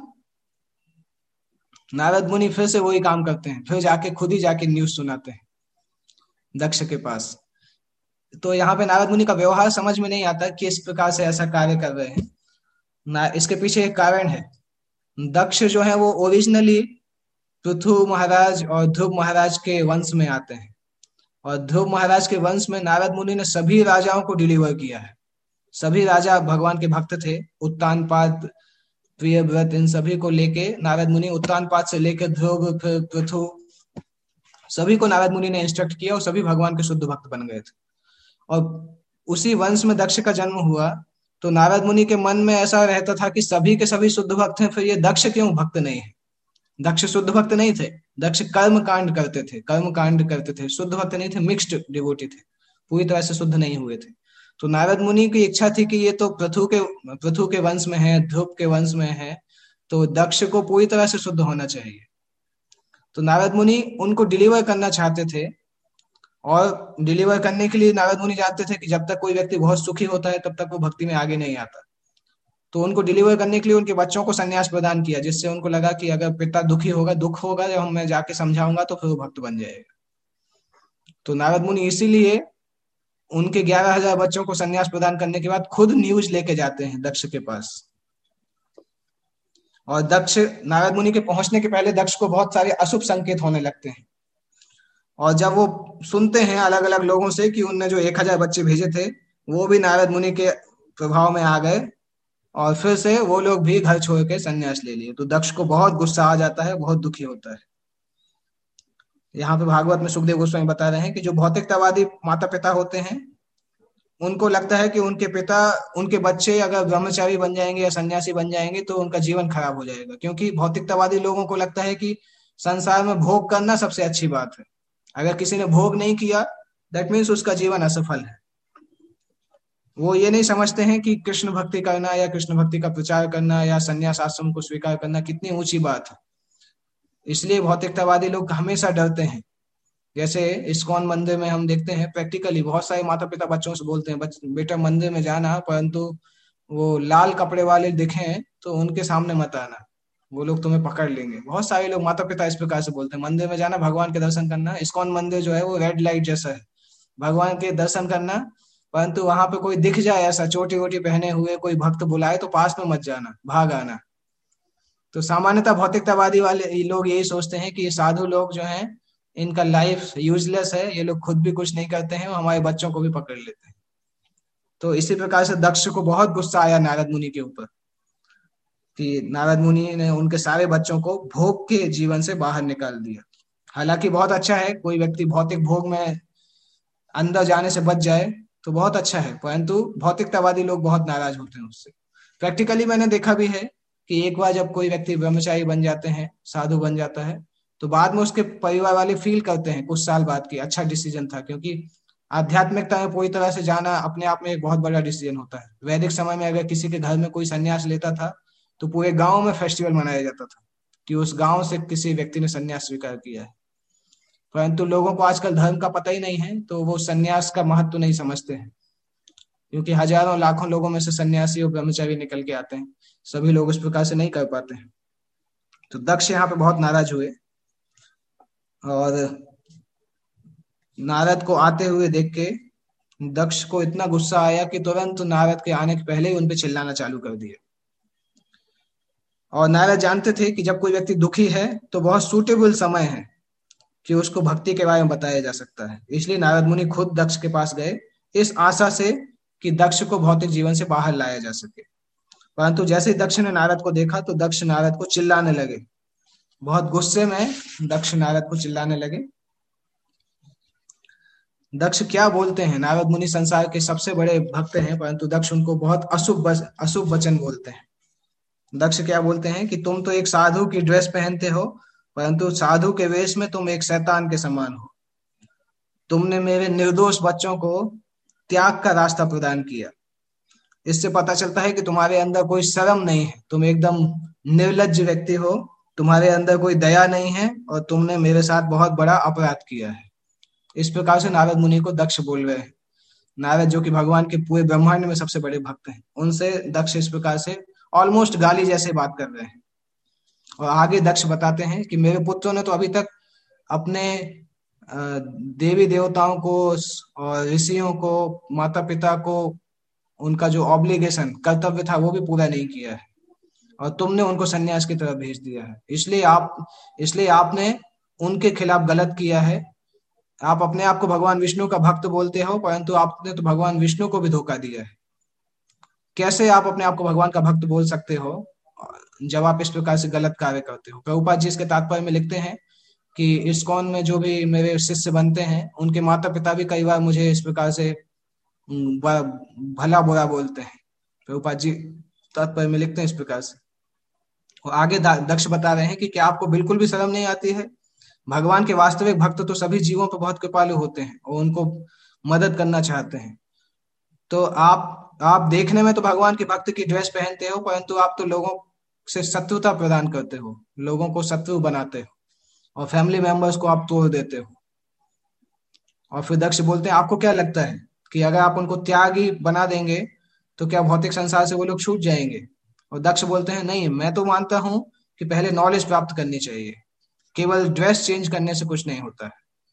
नारद मुनि फिर से वही काम करते हैं, फिर जाके खुद ही जाके न्यूज सुनाते हैं दक्ष के पास। तो यहाँ पे नारद मुनि का व्यवहार समझ में नहीं आता कि इस प्रकार से ऐसा कार्य कर रहे हैं ना। इसके पीछे एक कारण है। दक्ष जो है वो ओरिजिनली पृथु महाराज और ध्रुव महाराज के वंश में आते हैं, और ध्रुव महाराज के वंश में नारद मुनि ने सभी राजाओं को डिलीवर किया है। सभी राजा भगवान के भक्त थे, उत्तानपाद प्रियव्रत इन सभी को लेके नारद मुनि, उत्तानपाद से लेकर ध्रुव फिर पृथु, सभी को नारद मुनि ने इंस्ट्रक्ट किया और सभी भगवान के शुद्ध भक्त बन गए थे। और उसी वंश में दक्ष का जन्म हुआ। तो नारद मुनि के मन में ऐसा रहता था कि सभी के सभी शुद्ध भक्त हैं, फिर ये दक्ष क्यों भक्त नहीं है। दक्ष शुद्ध भक्त नहीं थे, दक्ष कर्म कांड करते थे, कर्म कांड करते थे, शुद्ध भक्त नहीं थे, मिक्स्ड डिवोटी थे, पूरी तरह से शुद्ध नहीं हुए थे। तो नारद मुनि की इच्छा थी कि ये तो पृथु के पृथु के वंश में है, ध्रुव के वंश में है, तो दक्ष को पूरी तरह से शुद्ध होना चाहिए। तो नारद मुनि उनको डिलीवर करना चाहते थे, और डिलीवर करने के लिए नारद मुनि जानते थे कि जब तक कोई व्यक्ति बहुत सुखी होता है तब तक वो भक्ति में आगे नहीं आता। तो उनको डिलीवर करने के लिए उनके बच्चों को संन्यास प्रदान किया, जिससे उनको लगा कि अगर पिता दुखी होगा, दुख होगा जब मैं जाके समझाऊंगा तो फिर वो भक्त बन जाएगा। तो नारद मुनि इसीलिए उनके ग्यारह हजार बच्चों को संन्यास प्रदान करने के बाद खुद न्यूज लेके जाते हैं दक्ष के पास। और दक्ष, नारद मुनि के पहुंचने के पहले दक्ष को बहुत सारे अशुभ संकेत होने लगते हैं। और जब वो सुनते हैं अलग अलग लोगों से कि उनने जो एक हजार बच्चे भेजे थे वो भी नारद मुनि के प्रभाव में आ गए, और फिर से वो लोग भी घर छोड़ के संन्यास ले लिए, तो दक्ष को बहुत गुस्सा आ जाता है, बहुत दुखी होता है। यहाँ पे भागवत में सुखदेव गोस्वामी बता रहे हैं कि जो भौतिकतावादी माता पिता होते हैं उनको लगता है कि उनके पिता उनके बच्चे अगर ब्रह्मचारी बन जाएंगे या सन्यासी बन जाएंगे तो उनका जीवन खराब हो जाएगा, क्योंकि भौतिकतावादी लोगों को लगता है कि संसार में भोग करना सबसे अच्छी बात है। अगर किसी ने भोग नहीं किया दैट मीन्स उसका जीवन असफल है। वो ये नहीं समझते हैं कि कृष्ण भक्ति करना या कृष्ण भक्ति का प्रचार करना या संन्यास आश्रम को स्वीकार करना कितनी ऊंची बात है। इसलिए भौतिकतावादी लोग हमेशा डरते हैं। जैसे इस्कॉन मंदिर में हम देखते हैं प्रैक्टिकली बहुत सारे माता पिता बच्चों से बोलते हैं, बेटा मंदिर में जाना, परंतु वो लाल कपड़े वाले दिखे तो उनके सामने मत आना, वो लोग तुम्हें पकड़ लेंगे। बहुत सारे लोग माता पिता इस प्रकार से बोलते हैं, मंदिर में जाना, भगवान के दर्शन करना। इस्कॉन मंदिर जो है वो रेड लाइट जैसा है, भगवान के दर्शन करना, परंतु वहां पे कोई दिख जाए ऐसा चोटी वोटी पहने हुए कोई भक्त बुलाए तो पास में मत जाना, भाग आना। तो सामान्यतः भौतिकतावादी वाले लोग यही सोचते हैं कि ये साधु लोग जो हैं इनका लाइफ यूजलेस है, ये लोग खुद भी कुछ नहीं करते हैं, हमारे बच्चों को भी पकड़ लेते हैं। तो इसी प्रकार से दक्ष को बहुत गुस्सा आया नारद मुनि के ऊपर। कि नारद मुनि ने उनके सारे बच्चों को भोग के जीवन से बाहर निकाल दिया। हालांकि बहुत अच्छा है, कोई व्यक्ति भौतिक भोग में अंदर जाने से बच जाए तो बहुत अच्छा है, परंतु भौतिकतावादी लोग बहुत नाराज होते हैं उससे। प्रैक्टिकली मैंने देखा भी है कि एक बार जब कोई व्यक्ति ब्रह्मचारी बन जाते हैं, साधु बन जाता है, तो बाद में उसके परिवार वाले फील करते हैं कुछ साल बाद की अच्छा डिसीजन था, क्योंकि आध्यात्मिकता में पूरी तरह से जाना अपने आप में एक बहुत बड़ा डिसीजन होता है। वैदिक समय में अगर किसी के घर में कोई संन्यास लेता था तो पूरे गांव में फेस्टिवल मनाया जाता था कि उस गांव से किसी व्यक्ति ने संन्यास स्वीकार किया है। परंतु लोगों को आजकल धर्म का पता ही नहीं है, तो वो संन्यास का महत्व नहीं समझते हैं, क्योंकि हजारों लाखों लोगों में से सन्यासी और ब्रह्मचारी निकल के आते हैं, सभी लोग उस प्रकार से नहीं कर पाते हैं। तो दक्ष यहाँ पे बहुत नाराज हुए और नारद को आते हुए देख के दक्ष को इतना गुस्सा आया कि तुरंत नारद के आने के पहले ही उनपे चिल्लाना चालू कर दिया। और नारद जानते थे कि जब कोई व्यक्ति दुखी है तो बहुत सूटेबल समय है कि उसको भक्ति के बारे में बताया जा सकता है। इसलिए नारद मुनि खुद दक्ष के पास गए इस आशा से कि दक्ष को भौतिक जीवन से बाहर लाया जा सके। परंतु जैसे ही दक्ष ने नारद को देखा तो दक्ष नारद को चिल्लाने लगे, बहुत गुस्से में दक्ष नारद को चिल्लाने लगे। दक्ष क्या बोलते हैं, नारद मुनि संसार के सबसे बड़े भक्त हैं, परंतु दक्ष उनको बहुत अशुभ अशुभ वचन बोलते हैं। दक्ष क्या बोलते हैं कि तुम तो एक साधु की ड्रेस पहनते हो, परंतु साधु के वेश में तुम एक शैतान के समान हो। तुमने मेरे निर्दोष बच्चों को त्याग का रास्ता प्रदान किया। इससे पता चलता है कि तुम्हारे अंदर कोई शर्म नहीं है, तुम एकदम निर्लज्ज व्यक्ति हो, तुम्हारे अंदर कोई दया नहीं है और तुमने मेरे साथ बहुत बड़ा अपराध किया है। इस प्रकार से नारद मुनि को दक्ष बोल रहे हैं। नारद जो कि भगवान के पूरे ब्रह्मांड में सबसे बड़े भक्त हैं, उनसे दक्ष इस प्रकार से ऑलमोस्ट गाली जैसे बात कर रहे हैं। और आगे दक्ष बताते हैं कि मेरे पुत्रों ने तो अभी तक अपने देवी देवताओं को और ऋषियों को, माता पिता को, उनका जो ऑब्लिगेशन कर्तव्य था वो भी पूरा नहीं किया है, और तुमने उनको सन्यास की तरफ भेज दिया है। इसलिए आप इसलिए आपने उनके खिलाफ गलत किया है। आप अपने आप को भगवान विष्णु का भक्त बोलते हो, परंतु आपने तो भगवान विष्णु को भी धोखा दिया है। कैसे आप अपने आप को भगवान का भक्त बोल सकते हो जब आप इस प्रकार से गलत कार्य करते हो। प्रभुपाद जी इसके तात्पर्य में लिखते हैं कि इस्कॉन में जो भी मेरे शिष्य बनते हैं, उनके माता पिता भी कई बार मुझे इस प्रकार से भला बुरा बोलते हैं। प्रभुपाद जी तात्पर्य में लिखते हैं इस प्रकार से। और आगे दक्ष बता रहे हैं कि क्या आपको बिल्कुल भी शर्म नहीं आती है। भगवान के वास्तविक भक्त तो सभी जीवों पर बहुत कृपालु होते हैं और उनको मदद करना चाहते हैं। तो आप आप देखने में तो भगवान के भक्त की ड्रेस पहनते हो, परंतु आप तो लोगों से शत्रुता प्रदान करते हो, लोगों को शत्रु बनाते हो और फैमिली मेंबर्स को आप तोड़ देते हो। और फिर दक्ष बोलते हैं आपको क्या लगता है कि अगर आप उनको त्यागी बना देंगे तो क्या भौतिक संसार से वो लोग छूट जाएंगे। और दक्ष बोलते हैं नहीं, मैं तो मानता हूं कि पहले नॉलेज प्राप्त करनी चाहिए, केवल ड्रेस चेंज करने से कुछ नहीं होता है।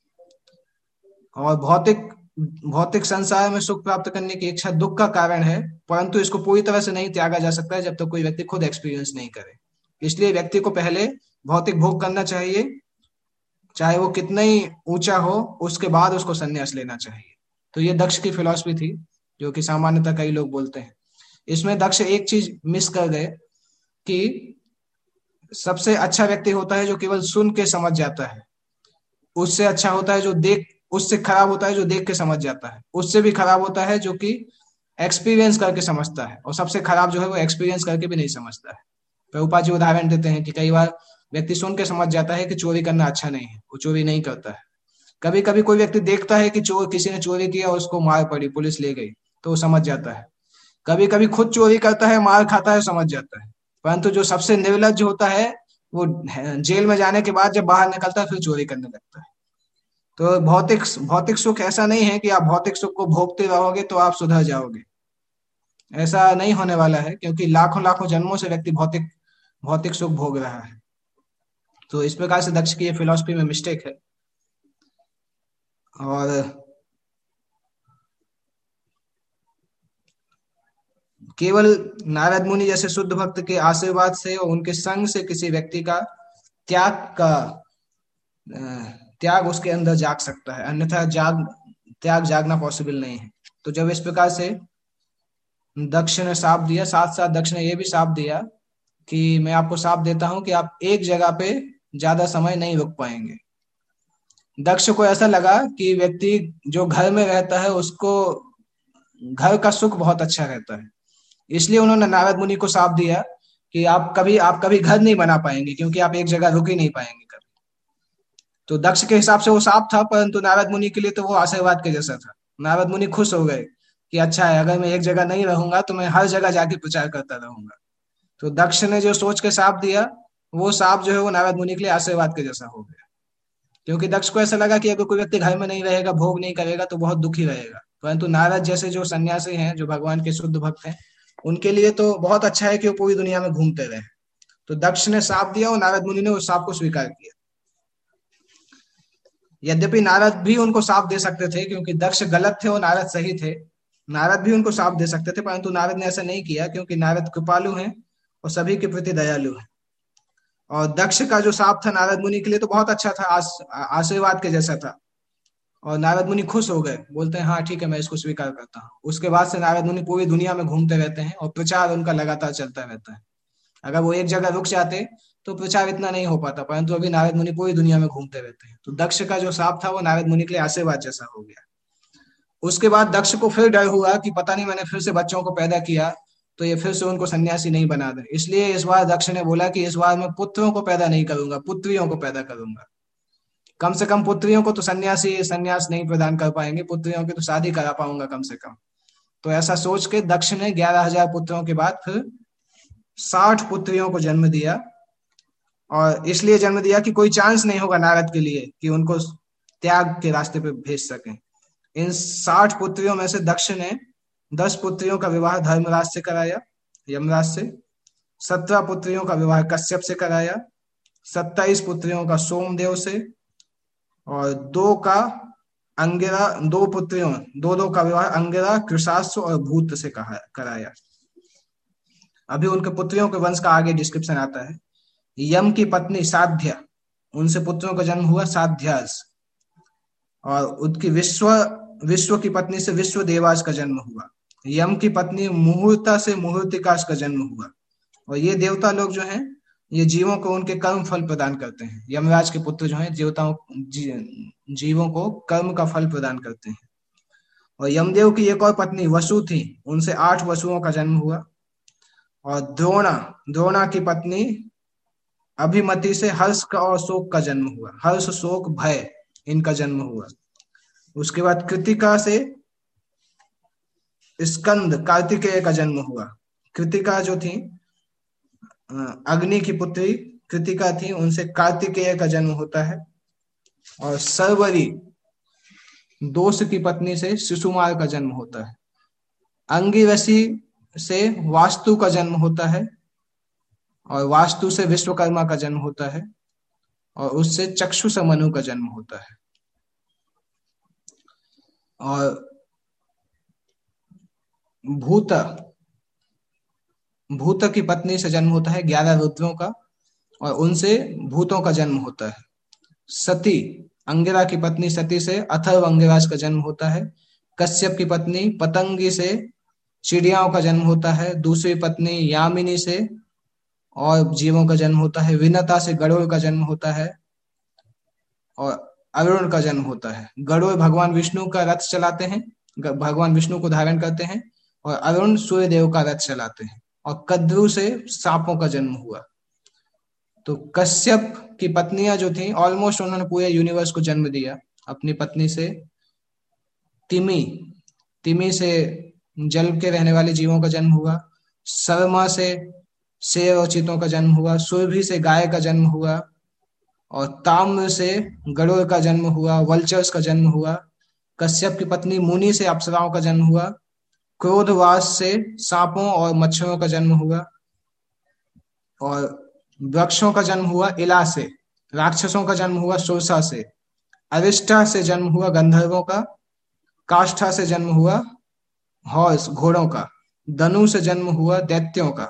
और भौतिक भौतिक संसार में सुख प्राप्त करने की इच्छा दुख का कारण है, परंतु इसको पूरी तरह से नहीं त्यागा जा सकता है जब तक तो कोई व्यक्ति खुद एक्सपीरियंस नहीं करे। इसलिए व्यक्ति को पहले भौतिक भोग करना चाहिए, चाहे वो कितना ही ऊंचा हो, उसके बाद उसको संन्यास लेना चाहिए। तो ये दक्ष की फिलॉसफी थी जो कि सामान्यतः कई लोग बोलते हैं। इसमें दक्ष एक चीज मिस कर गए कि सबसे अच्छा व्यक्ति होता है जो केवल सुन के समझ जाता है, उससे अच्छा होता है जो देख उससे खराब होता है जो देख के समझ जाता है, उससे भी खराब होता है जो कि एक्सपीरियंस करके समझता है, और सबसे खराब जो है वो एक्सपीरियंस करके भी नहीं समझता है। प्रभुपाद जी उदाहरण देते हैं कि कई बार व्यक्ति सुन के समझ जाता है कि चोरी करना अच्छा नहीं है, वो चोरी नहीं करता है। कभी कभी कोई व्यक्ति देखता है कि चोर किसी ने चोरी किया, उसको मार पड़ी, पुलिस ले गई, तो वो समझ जाता है। कभी कभी खुद चोरी करता है, मार खाता है, समझ जाता है। परंतु जो सबसे निर्लज्ज होता है वो जेल में जाने के बाद जब बाहर निकलता है फिर चोरी करने लगता है। तो भौतिक भौतिक सुख ऐसा नहीं है कि आप भौतिक सुख को भोगते रहोगे तो आप सुधर जाओगे, ऐसा नहीं होने वाला है, क्योंकि लाखों लाखों जन्मों से व्यक्ति भौतिक भौतिक सुख भोग रहा है। तो इस प्रकार से दक्ष की ये फिलॉसफी में मिस्टेक है। और केवल नारद मुनि जैसे शुद्ध भक्त के आशीर्वाद से और उनके संग से किसी व्यक्ति का त्याग का त्याग उसके अंदर जाग सकता है, अन्यथा जाग त्याग जागना पॉसिबल नहीं है। तो जब इस प्रकार से दक्ष ने साप दिया, साथ साथ दक्ष ने यह भी साप दिया कि मैं आपको शाप देता हूं कि आप एक जगह पे ज्यादा समय नहीं रुक पाएंगे। दक्ष को ऐसा लगा कि व्यक्ति जो घर में रहता है उसको घर का सुख बहुत अच्छा रहता है, इसलिए उन्होंने नारद मुनि को शाप दिया कि आप कभी आप कभी घर नहीं बना पाएंगे, क्योंकि आप एक जगह रुक ही नहीं पाएंगे कभी। तो दक्ष के हिसाब से वो शाप था, परंतु नारद मुनि के लिए तो वो आशीर्वाद के जैसा था। नारद मुनि खुश हो गए कि अच्छा है, अगर मैं एक जगह नहीं रहूंगा तो मैं हर जगह जाके प्रचार करता रहूंगा। तो दक्ष ने जो सोच के शाप दिया, वो शाप जो है वो नारद मुनि के लिए आशीर्वाद के जैसा हो गया। क्योंकि दक्ष को ऐसा लगा कि अगर कोई व्यक्ति घर में नहीं रहेगा, भोग नहीं करेगा, तो बहुत दुखी रहेगा, परंतु नारद जैसे जो सन्यासी हैं, जो भगवान के शुद्ध भक्त हैं, उनके लिए तो बहुत अच्छा है कि वो पूरी दुनिया में घूमते रहे। तो दक्ष ने शाप दिया और नारद मुनि ने उस शाप को स्वीकार किया। यद्यपि नारद भी उनको शाप दे सकते थे, क्योंकि दक्ष गलत थे और नारद सही थे। नारद भी उनको शाप दे सकते थे, परंतु नारद ने ऐसा नहीं किया, क्योंकि नारद कृपालु हैं और सभी के प्रति दयालु हैं। और दक्ष का जो शाप था नारद मुनि के लिए तो बहुत अच्छा था, आस, आशीर्वाद के जैसा था। और नारद मुनि खुश हो गए, बोलते हैं हाँ ठीक है, मैं इसको स्वीकार करता हूँ। उसके बाद से नारद मुनि पूरी दुनिया में घूमते रहते हैं और प्रचार उनका लगातार चलता रहता है। अगर वो एक जगह रुक जाते तो प्रचार इतना नहीं हो पाता, परंतु अभी नारद मुनि पूरी दुनिया में घूमते रहते हैं। तो दक्ष का जो शाप था वो नारद मुनि के लिए आशीर्वाद जैसा हो गया। उसके बाद दक्ष को फिर डर हुआ कि पता नहीं मैंने फिर से बच्चों को पैदा किया तो ये फिर से उनको सन्यासी नहीं बना दे, इसलिए इस बार दक्ष ने बोला कि इस बार मैं पुत्रों को पैदा नहीं करूंगा, पुत्रियों को पैदा करूंगा। कम से कम पुत्रियों को तो सन्यासी सन्यास नहीं प्रदान कर पाएंगे, पुत्रियों की तो शादी करा पाऊंगा कम से कम। तो ऐसा सोच के दक्ष ने ग्यारह हजार पुत्रों के बाद फिर साठ पुत्रियों को जन्म दिया। और इसलिए जन्म दिया कि कोई चांस नहीं होगा नारद के लिए कि उनको त्याग के रास्ते पे भेज सकें। इन साठ पुत्रियों में से दक्ष ने दस पुत्रियों का विवाह धर्मराज से कराया, यमराज से। सत्रह पुत्रियों का विवाह कश्यप से कराया। सत्ताईस पुत्रियों का सोमदेव से। और दो का अंगिरा दो पुत्रियों दो दो का विवाह अंगिरा, कृषास्व और भूत से कहा कराया। अभी उनके पुत्रियों के वंश का आगे डिस्क्रिप्शन आता है। यम की पत्नी साध्या, उनसे पुत्रों का जन्म हुआ साध्यास। और उनकी विश्व विश्व की पत्नी से विश्व देवास का जन्म हुआ। यम की पत्नी मुहूर्ता से मुहूर्तिकास का जन्म हुआ। और ये देवता लोग जो हैं, ये जीवों को उनके कर्म फल प्रदान करते हैं। यमराज के पुत्र जो हैं देवताओं जी, जीवों को कर्म का फल प्रदान करते हैं। और यमदेव की एक और पत्नी वसु थी, उनसे आठ वसुओं का जन्म हुआ। और द्रोणा द्रोणा की पत्नी अभिमति से हर्ष का और शोक का जन्म हुआ। हर्ष, शोक, भय, इनका जन्म हुआ। उसके बाद कृतिका से स्कंद कार्तिकेय का जन्म हुआ। कृतिका जो थी अग्नि की पुत्री कृतिका थी, उनसे कार्तिकेय का जन्म होता है। और सर्वरी दोष की पत्नी से शिशुमार का जन्म होता है। अंगिरसी से वास्तु का जन्म होता है। और वास्तु से विश्वकर्मा का जन्म होता है। और उससे चक्षुष मनु का जन्म होता है। और भूत भूत की पत्नी से जन्म होता है ग्यारह रुद्रों का, और उनसे भूतों का जन्म होता है। सती अंगिरा की पत्नी सती से अथर्व अंगिराज का जन्म होता है। कश्यप की पत्नी पतंगी से चिड़ियाओं का जन्म होता है। दूसरी पत्नी यामिनी से और जीवों का जन्म होता है। विनता से गरुड़ का जन्म होता है और अरुण का जन्म होता है। गरुड़ भगवान विष्णु का रथ चलाते हैं, भगवान विष्णु को धारण करते हैं। और अरुण सूर्य देव का रथ चलाते हैं। और कद्रु से सांपों का जन्म हुआ। तो कश्यप की पत्नियां जो थी, ऑलमोस्ट उन्होंने पूरे यूनिवर्स को जन्म दिया अपनी पत्नी से। तिमी तिमी से जल के रहने वाले जीवों का जन्म हुआ। शर्मा से शेर और चीतों का जन्म हुआ। सुरभि से गाय का जन्म हुआ। और ताम्र से गरुड़ का जन्म हुआ, वल्चर्स का जन्म हुआ। कश्यप की पत्नी मुनि से अप्सराओं का जन्म हुआ। क्रोधवास से सांपों और मच्छरों का जन्म हुआ। और वृक्षों का जन्म हुआ इला से। राक्षसों का जन्म हुआ सुरसा से। अरिष्टा से जन्म हुआ गंधर्वों का। काष्ठा से जन्म हुआ हॉर्स, घोड़ों का। धनु से जन्म हुआ दैत्यों का।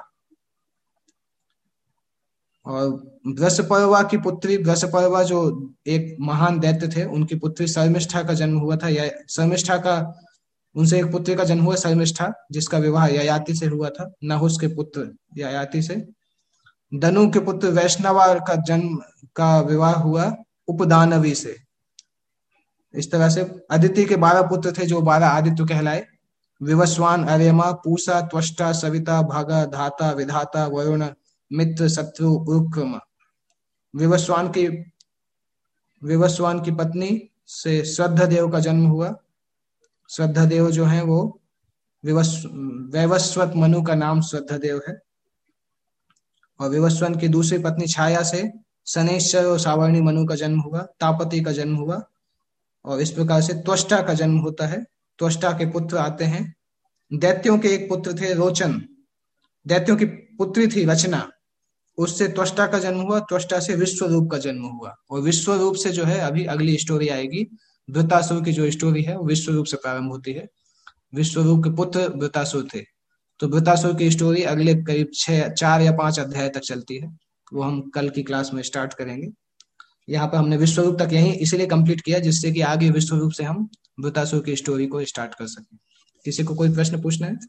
और वृषपर्वा की पुत्री, वृषपर्वा जो एक महान दैत्य थे, उनकी पुत्री शर्मिष्ठा का जन्म हुआ था। या शर्मिष्ठा का उनसे एक पुत्री का जन्म हुआ शर्मिष्ठा, जिसका विवाह ययाति से हुआ था, नहुस के पुत्र ययाति से। दनु के पुत्र वैष्णवा का जन्म का विवाह हुआ उपदानवी से। इस तरह से अदिति के बारह पुत्र थे जो बारह आदित्य कहलाए। विवस्वान, अर्यमा, पूषा, त्वष्टा, सविता, भागा, धाता, विधाता, वरुण, मित्र, शत्रु, उरुक्रम। विवस्वान की विवस्वान की पत्नी से श्रद्धा देव का जन्म हुआ। श्रद्धा देव जो है वो विवस् वैवस्वत मनु का नाम श्रद्धा देव है। और विवस्वान की दूसरी पत्नी छाया से शनैश्चर और सावर्णी मनु का जन्म हुआ। तापति का जन्म हुआ। और इस प्रकार से त्वष्टा का जन्म होता है। त्वष्टा के पुत्र आते हैं। दैत्यों के एक पुत्र थे रोचन। दैत्यों की पुत्री थी रचना। उससे त्वष्टा का जन्म हुआ। त्वष्टा से विश्व रूप का जन्म हुआ। और विश्व रूप से जो है अभी अगली स्टोरी आएगी। वृतासुर की जो स्टोरी है वो विश्व रूप से प्रारंभ होती है। विश्व रूप के पुत्र वृतासुर थे। तो वृतासुर की स्टोरी अगले करीब छह चार या पांच अध्याय तक चलती है। वो हम कल की क्लास में स्टार्ट करेंगे। यहाँ पर हमने विश्व रूप तक यहीं इसीलिए कंप्लीट किया जिससे कि आगे विश्व रूप से हम वृतासुर की स्टोरी को स्टार्ट कर सकें। किसी को कोई प्रश्न पूछना है?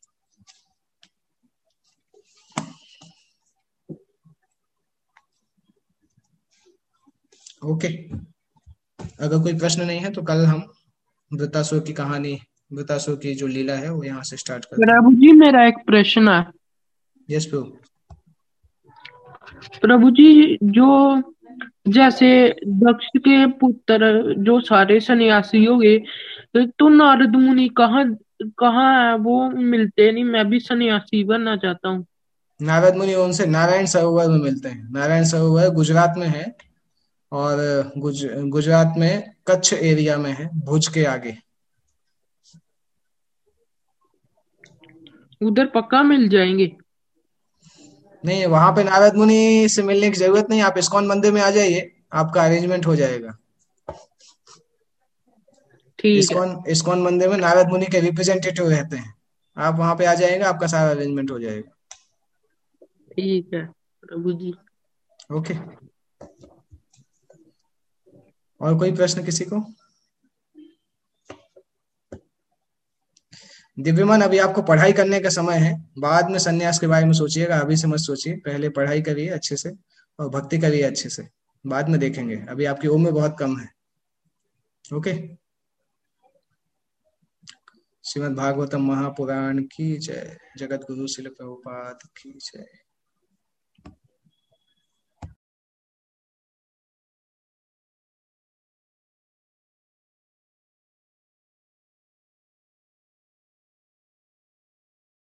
ओके, अगर कोई प्रश्न नहीं है तो कल हम वृतासुर की कहानी, वृतासुर की जो लीला है वो यहाँ से स्टार्ट करते हैं। प्रभु जी मेरा एक प्रश्न है। यस प्रभु। प्रभु जी, जो जैसे दक्ष के पुत्र जो सारे सन्यासी हो गए, तो नारद मुनि कहाँ कहाँ है? वो मिलते नहीं, मैं भी सन्यासी बनना चाहता हूँ। नारद मुनि उनसे नारायण सरोवर में मिलते हैं। नारायण सरोवर गुजरात में है। और गुज, गुजरात में कच्छ एरिया में है, भुज के आगे। उधर पक्का मिल जाएंगे? नहीं, वहां पे नारद मुनि से मिलने की जरूरत नहीं। आप इस्कॉन मंदिर में आ जाइए, आपका अरेंजमेंट हो जाएगा। ठीक है। इस्कॉन इस्कॉन मंदिर में नारद मुनि के रिप्रेजेंटेटिव रहते हैं। आप वहां पे आ जाएगा, आपका सारा अरेंजमेंट हो जाएगा। ठीक है प्रभु जी। ओके, और कोई प्रश्न किसी को? दिव्यमान, अभी आपको पढ़ाई करने का समय है। बाद में सन्यास के बारे में सोचिएगा, अभी से मत सोचिए। पहले पढ़ाई करिए अच्छे से और भक्ति करिए अच्छे से। बाद में देखेंगे, अभी आपकी उम्र बहुत कम है। ओके। श्रीमद् भागवतम महापुराण की जय। जगत गुरु शिल प्रभुपाद की जय।